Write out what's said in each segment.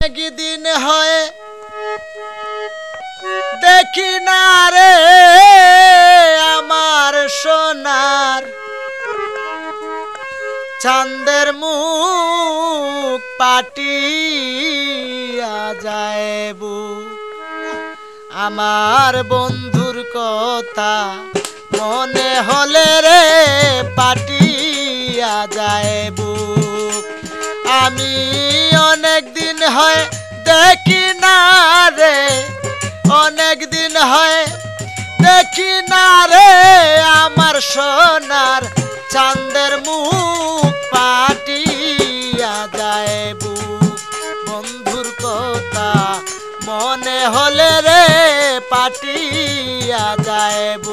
অনেক দিন হয় দেখি না রে আমার সোনার চাঁদের মুখ পাটিয়া যাইবু আমার বন্ধুর কথা মনে হলে রে পাটিয়া যাইবু আমি অনেক দিন হয় দেখি না রে অনেক দিন হয় দেখি না রে আমার সোনার চাঁদের মুখ পাটিয়া যাইবু বন্ধুর কথা মনে হলে রে পাটিয়া যাইবু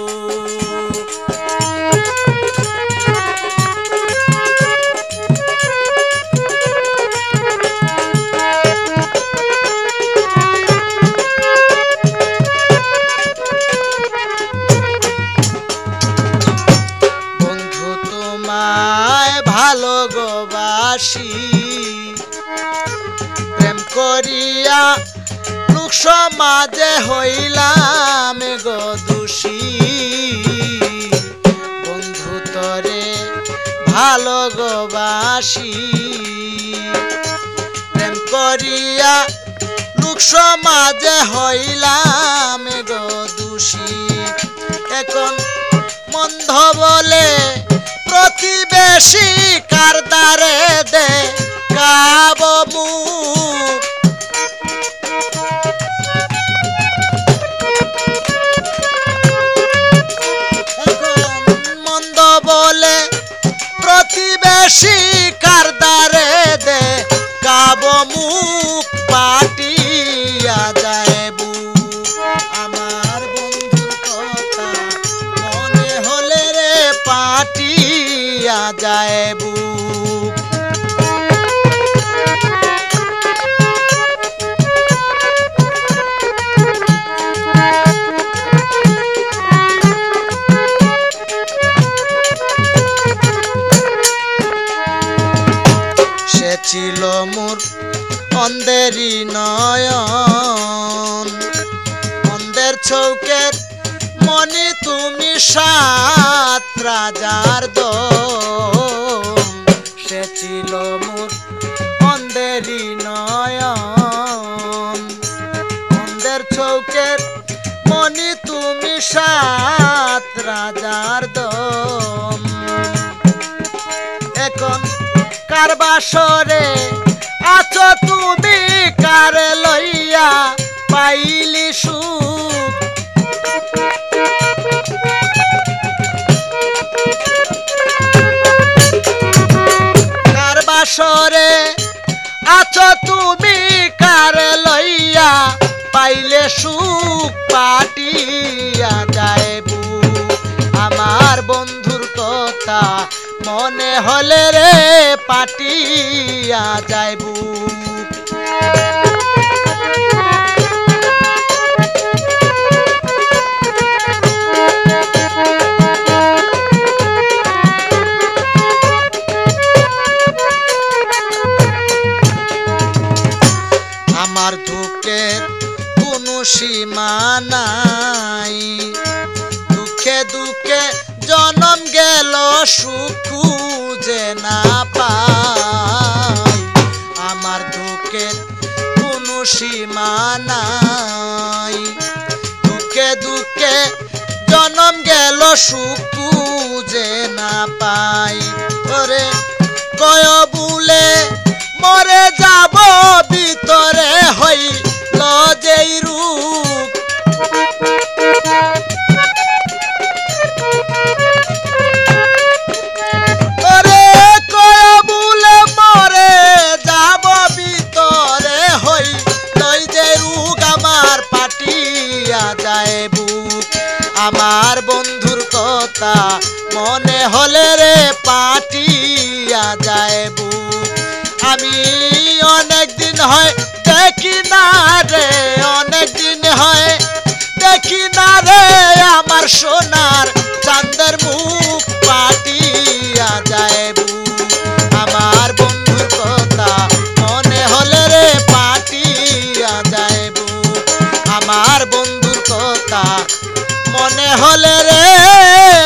ভালোবাসি প্রেম করিয়া লোক সমাজে হইলাম গো দোষী বন্ধু তরে ভালোবাসি প্রেম করিয়া লোক সমাজে হইলাম গো দোষী এখন মন্দ বলে প্রতিবেশী কার দ্বারে দে কাব মুখ মন্দ বলে প্রতিবেশী কার দ্বারে দে কাব মুখ পাটিয়া যাইবু আমার বন্ধুর কথা মনে হলে রে পাটিয়া যাইবু সে ছিল মোর অন্ধেরি নয়ন অন্ধের চৌকের মনি তুমি সাত রাজার দম সে ছিল মোর অন্ধেরি নয়ন অন্ধের চৌকের মনি তুমি সাত রাজার দম এখন কার বাসরে আছো তুমি কারে লইয়া পাইলি সুখ কার বাসরে আছো তুমি কারে লইয়া পাইলে সুখ পাটিয়া যাইবু আমার বন্ধুর কথা মনে হলে রে পাটিয়া যাইবু আমার দুঃখের কোনো সীমা নাই দুঃখে দুঃখে জনম গেল সুখ খুঁজে না পাই আমার দুঃখের কোনো সীমা নাই দুঃখে দুঃখে জনম গেল সুখ খুঁজে না পাই ওরে কয় বুলে মরে যাব ভিতরে হইল যেই রূপ আমার বন্ধুর কথা মনে হলে রে পাটিয়া যাইবু আমি অনেক দিন হয় দেখি না রে অনেক দিন হয় দেখি না রে আমার সোনার চাঁদের মুখ পাটিয়া যাইবু আমার বন্ধুর কথা মনে হলে রে পাটি কথা মনে হলে রে